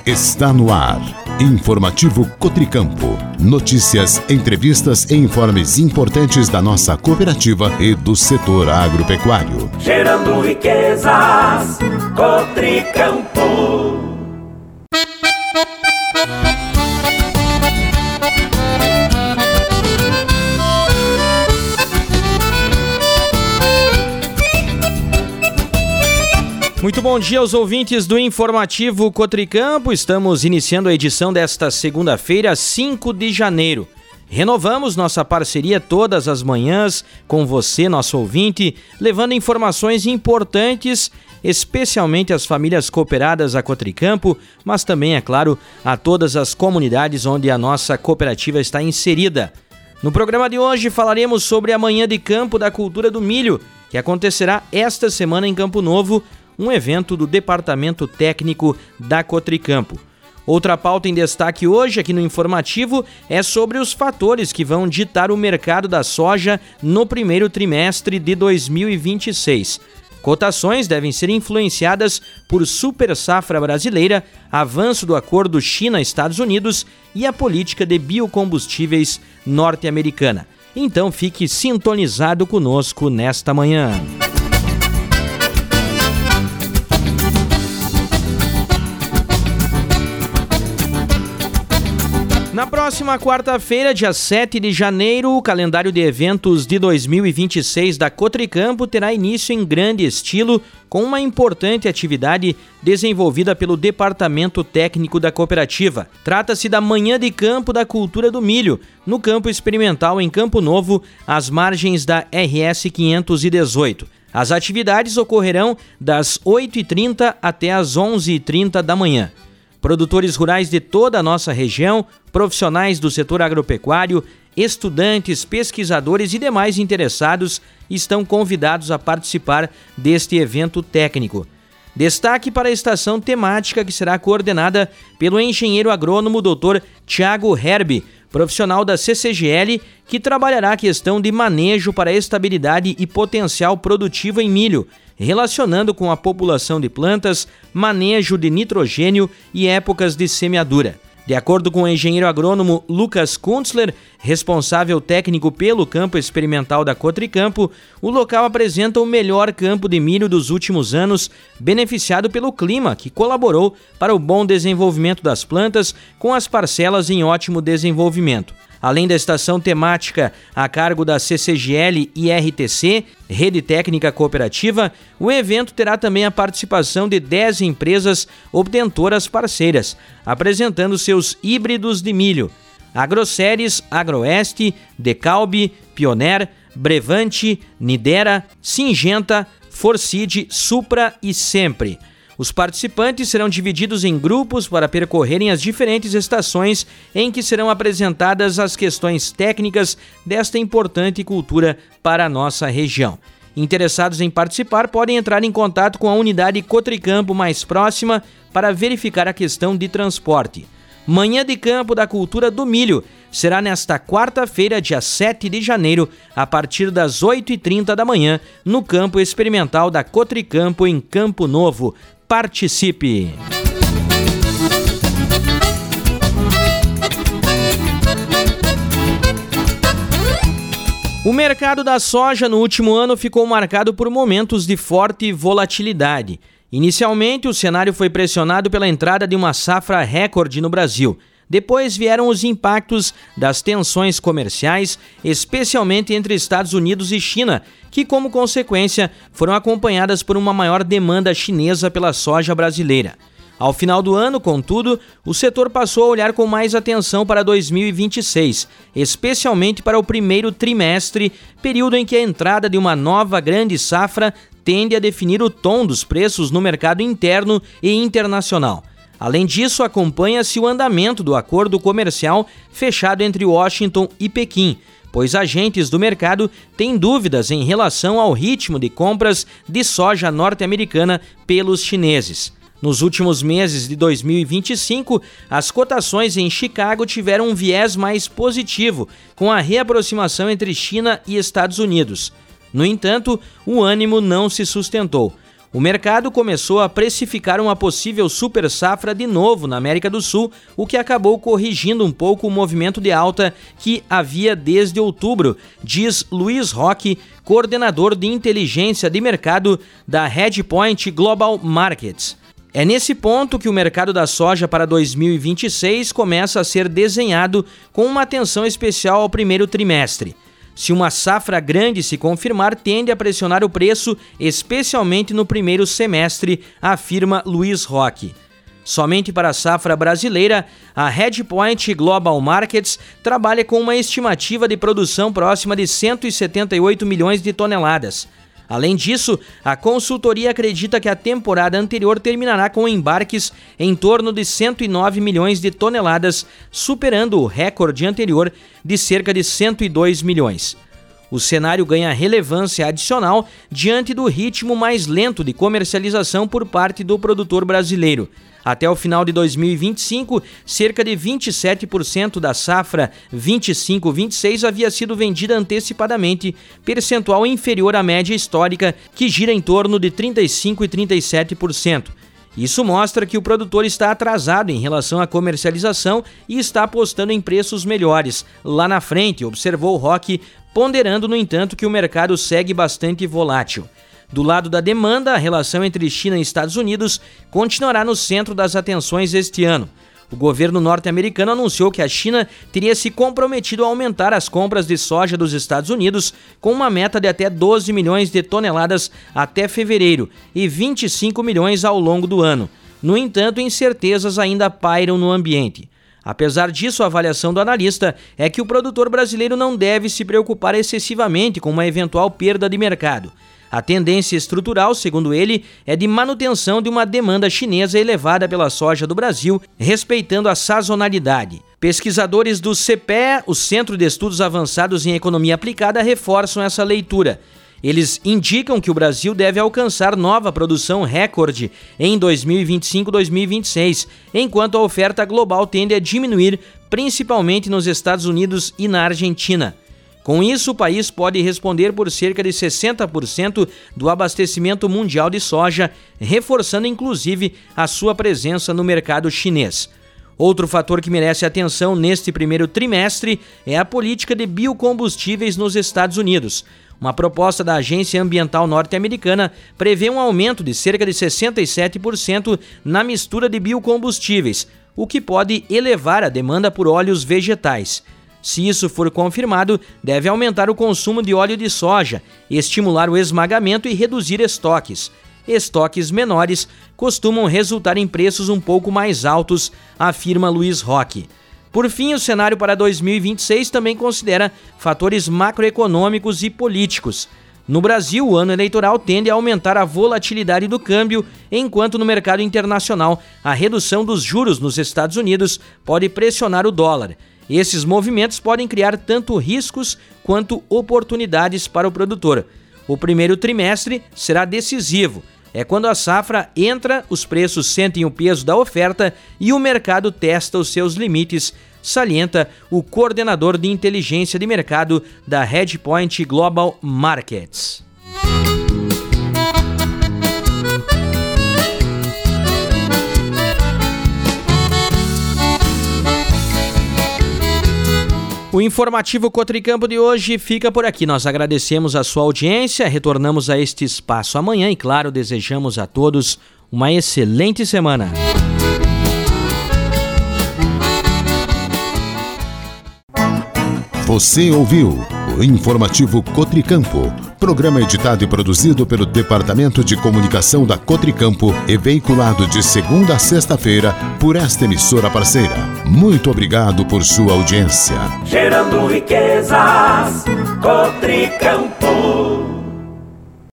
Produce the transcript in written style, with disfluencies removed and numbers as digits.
Está no ar. Informativo Cotricampo. Notícias, entrevistas e informes importantes da nossa cooperativa e do setor agropecuário. Gerando riquezas, Cotricampo. Muito bom dia aos ouvintes do Informativo Cotricampo. Estamos iniciando a edição desta segunda-feira, 5 de janeiro. Renovamos nossa parceria todas as manhãs com você, nosso ouvinte, levando informações importantes, especialmente às famílias cooperadas a Cotricampo, mas também, é claro, a todas as comunidades onde a nossa cooperativa está inserida. No programa de hoje falaremos sobre a Manhã de Campo da Cultura do Milho, que acontecerá esta semana em Campo Novo, um evento do Departamento Técnico da Cotricampo. Outra pauta em destaque hoje aqui no Informativo é sobre os fatores que vão ditar o mercado da soja no primeiro trimestre de 2026. Cotações devem ser influenciadas por super safra brasileira, avanço do acordo China-Estados Unidos e a política de biocombustíveis norte-americana. Então fique sintonizado conosco nesta manhã. Na próxima quarta-feira, dia 7 de janeiro, o calendário de eventos de 2026 da Cotricampo terá início em grande estilo, com uma importante atividade desenvolvida pelo Departamento Técnico da Cooperativa. Trata-se da Manhã de Campo da Cultura do Milho, no Campo Experimental em Campo Novo, às margens da RS 518. As atividades ocorrerão das 8h30 até as 11h30 da manhã. Produtores rurais de toda a nossa região, profissionais do setor agropecuário, estudantes, pesquisadores e demais interessados estão convidados a participar deste evento técnico. Destaque para a estação temática que será coordenada pelo engenheiro agrônomo Dr. Thiago Herbe, profissional da CCGL, que trabalhará a questão de manejo para estabilidade e potencial produtivo em milho, relacionando com a população de plantas, manejo de nitrogênio e épocas de semeadura. De acordo com o engenheiro agrônomo Lucas Kuntzler, responsável técnico pelo campo experimental da Cotricampo, o local apresenta o melhor campo de milho dos últimos anos, beneficiado pelo clima, que colaborou para o bom desenvolvimento das plantas, com as parcelas em ótimo desenvolvimento. Além da estação temática a cargo da CCGL e RTC, Rede Técnica Cooperativa, o evento terá também a participação de 10 empresas obtentoras parceiras, apresentando seus híbridos de milho: Agroceres, Agroeste, Decalbe, Pioneer, Brevante, Nidera, Singenta, Forcid, Supra e Sempre. Os participantes serão divididos em grupos para percorrerem as diferentes estações em que serão apresentadas as questões técnicas desta importante cultura para a nossa região. Interessados em participar podem entrar em contato com a unidade Cotricampo mais próxima para verificar a questão de transporte. Manhã de Campo da Cultura do Milho será nesta quarta-feira, dia 7 de janeiro, a partir das 8h30 da manhã, no Campo Experimental da Cotricampo, em Campo Novo. Participe! O mercado da soja no último ano ficou marcado por momentos de forte volatilidade. Inicialmente, o cenário foi pressionado pela entrada de uma safra recorde no Brasil. Depois vieram os impactos das tensões comerciais, especialmente entre Estados Unidos e China, que, como consequência, foram acompanhadas por uma maior demanda chinesa pela soja brasileira. Ao final do ano, contudo, o setor passou a olhar com mais atenção para 2026, especialmente para o primeiro trimestre, período em que a entrada de uma nova grande safra tende a definir o tom dos preços no mercado interno e internacional. Além disso, acompanha-se o andamento do acordo comercial fechado entre Washington e Pequim, pois agentes do mercado têm dúvidas em relação ao ritmo de compras de soja norte-americana pelos chineses. Nos últimos meses de 2025, as cotações em Chicago tiveram um viés mais positivo, com a reaproximação entre China e Estados Unidos. No entanto, o ânimo não se sustentou. o mercado começou a precificar uma possível super safra de novo na América do Sul, o que acabou corrigindo um pouco o movimento de alta que havia desde outubro, diz Luiz Roque, coordenador de inteligência de mercado da Hedgepoint Global Markets. É nesse ponto que o mercado da soja para 2026 começa a ser desenhado com uma atenção especial ao primeiro trimestre. Se uma safra grande se confirmar, tende a pressionar o preço, especialmente no primeiro semestre, afirma Luiz Roque. Somente para a safra brasileira, a Hedgepoint Global Markets trabalha com uma estimativa de produção próxima de 178 milhões de toneladas. Além disso, a consultoria acredita que a temporada anterior terminará com embarques em torno de 109 milhões de toneladas, superando o recorde anterior de cerca de 102 milhões. O cenário ganha relevância adicional diante do ritmo mais lento de comercialização por parte do produtor brasileiro. Até o final de 2025, cerca de 27% da safra 25-26 havia sido vendida antecipadamente, percentual inferior à média histórica, que gira em torno de 35% e 37%. Isso mostra que o produtor está atrasado em relação à comercialização e está apostando em preços melhores lá na frente, observou Roque, ponderando, no entanto, que o mercado segue bastante volátil. Do lado da demanda, a relação entre China e Estados Unidos continuará no centro das atenções este ano. O governo norte-americano anunciou que a China teria se comprometido a aumentar as compras de soja dos Estados Unidos com uma meta de até 12 milhões de toneladas até fevereiro e 25 milhões ao longo do ano. No entanto, incertezas ainda pairam no ambiente. Apesar disso, a avaliação do analista é que o produtor brasileiro não deve se preocupar excessivamente com uma eventual perda de mercado. A tendência estrutural, segundo ele, é de manutenção de uma demanda chinesa elevada pela soja do Brasil, respeitando a sazonalidade. Pesquisadores do CPE, o Centro de Estudos Avançados em Economia Aplicada, reforçam essa leitura. Eles indicam que o Brasil deve alcançar nova produção recorde em 2025-2026, enquanto a oferta global tende a diminuir, principalmente nos Estados Unidos e na Argentina. Com isso, o país pode responder por cerca de 60% do abastecimento mundial de soja, reforçando inclusive a sua presença no mercado chinês. Outro fator que merece atenção neste primeiro trimestre é a política de biocombustíveis nos Estados Unidos. Uma proposta da Agência Ambiental Norte-Americana prevê um aumento de cerca de 67% na mistura de biocombustíveis, o que pode elevar a demanda por óleos vegetais. Se isso for confirmado, deve aumentar o consumo de óleo de soja, estimular o esmagamento e reduzir estoques. Estoques menores costumam resultar em preços um pouco mais altos, afirma Luiz Roque. Por fim, o cenário para 2026 também considera fatores macroeconômicos e políticos. No Brasil, o ano eleitoral tende a aumentar a volatilidade do câmbio, enquanto no mercado internacional, a redução dos juros nos Estados Unidos pode pressionar o dólar. Esses movimentos podem criar tanto riscos quanto oportunidades para o produtor. O primeiro trimestre será decisivo. É quando a safra entra, os preços sentem o peso da oferta e o mercado testa os seus limites, salienta o coordenador de inteligência de mercado da Hedgepoint Global Markets. O informativo Cotricampo de hoje fica por aqui. Nós agradecemos a sua audiência, retornamos a este espaço amanhã e, claro, desejamos a todos uma excelente semana. Você ouviu o informativo Cotricampo, programa editado e produzido pelo Departamento de Comunicação da Cotricampo e veiculado de segunda a sexta-feira por esta emissora parceira. Muito obrigado por sua audiência. Gerando riquezas, Cotricampo.